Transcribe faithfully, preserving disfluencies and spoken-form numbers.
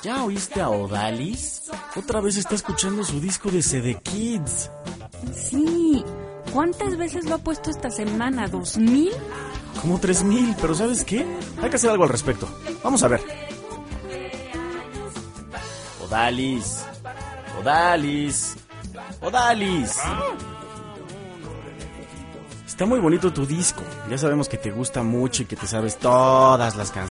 ¿Ya oíste a Odalis? Otra vez está escuchando su disco de C D Kids. Sí. ¿Cuántas veces lo ha puesto esta semana? ¿Dos mil? Como tres mil, pero ¿sabes qué? Hay que hacer algo al respecto. Vamos a ver. Odalis. Odalis. Odalis. Está muy bonito tu disco. Ya sabemos que te gusta mucho y que te sabes todas las canciones.